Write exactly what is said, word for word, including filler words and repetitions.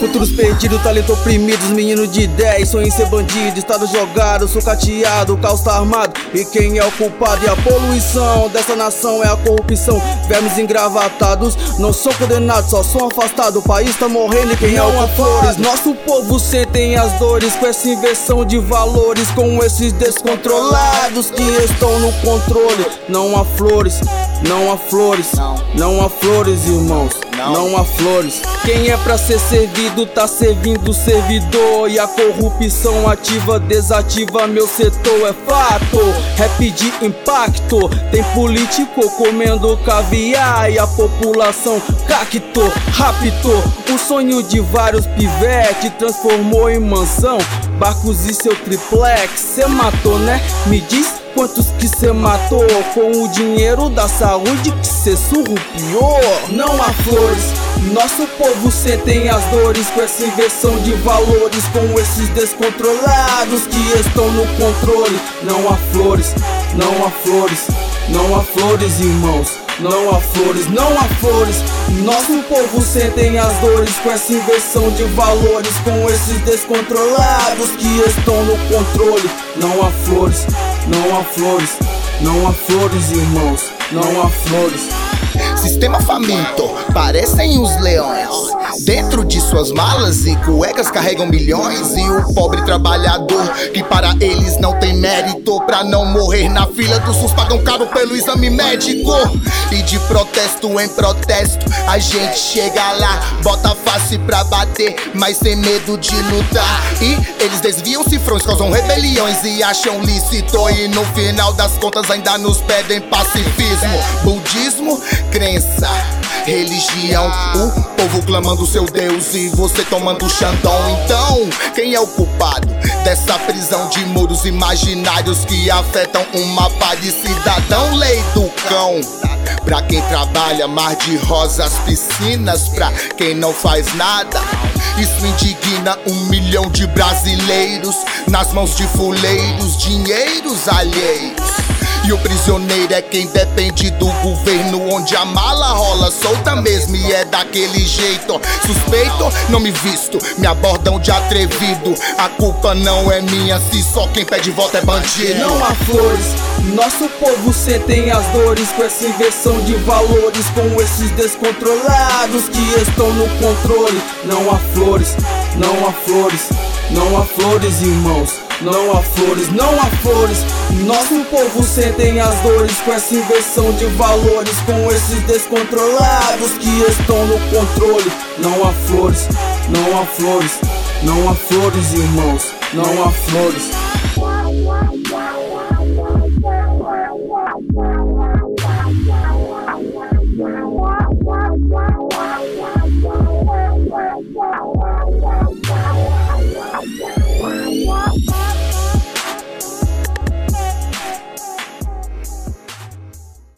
Futuros perdidos, talento oprimidos, menino de dez, sonho em ser bandido, estado jogado, sucateado, caos tá armado. E quem é o culpado? E a poluição dessa nação é a corrupção. Vermes engravatados, não são condenados, só são afastados. O país tá morrendo e quem é o culpado? Nosso povo sentem as dores com essa inversão de valores, com esses descontrolados que estão no controle. Não há flores, não há flores, não há flores, irmãos. Não há flores. Quem é pra ser servido tá servindo o servidor. E a corrupção ativa, desativa meu setor. É fato, rap de impacto. Tem político comendo caviar e a população cactou, raptou. O sonho de vários pivete transformou em mansão, barcos e seu triplex. Cê matou, né? Me diz quantos que cê matou com o dinheiro da saúde que cê surrupiou. Não há flores, nosso povo sentem as dores com essa inversão de valores, com esses descontrolados que estão no controle. Não há flores, não há flores, não há flores, irmãos. Não há flores, não há flores. Nosso povo sentem as dores com essa inversão de valores, com esses descontrolados que estão no controle. Não há flores, não há flores, não há flores, irmãos. Não há flores. Sistema faminto, parecem os leões. Dentro de suas malas e cuecas carregam milhões. E o pobre trabalhador, que para eles não tem mérito, pra não morrer na fila do SUS pagam caro pelo exame médico. E de protesto em protesto a gente chega lá, bota face pra bater, mas sem medo de lutar. E eles desviam cifrões, causam rebeliões e acham lícito. E no final das contas ainda nos pedem pacifismo. Budismo, crença, religião, o povo clamando seu Deus e você tomando Xandão. Então, quem é o culpado dessa prisão de muros imaginários que afetam uma pá de cidadão? Lei do cão. Pra quem trabalha, mar de rosas, piscinas. Pra quem não faz nada, isso indigna um milhão de brasileiros nas mãos de fuleiros, dinheiros alheios. E o prisioneiro é quem depende do governo, onde a mala rola solta mesmo e é daquele jeito. Suspeito, não me visto, me abordam de atrevido. A culpa não é minha se só quem pede voto é bandido. Não há flores, nosso povo sentem as dores com essa inversão de valores, com esses descontrolados que estão no controle. Não há flores, não há flores, não há flores, irmãos. Não há flores, não há flores. Nosso povo sentem as dores com essa inversão de valores, com esses descontrolados que estão no controle. Não há flores, não há flores, não há flores, irmãos. Não há flores.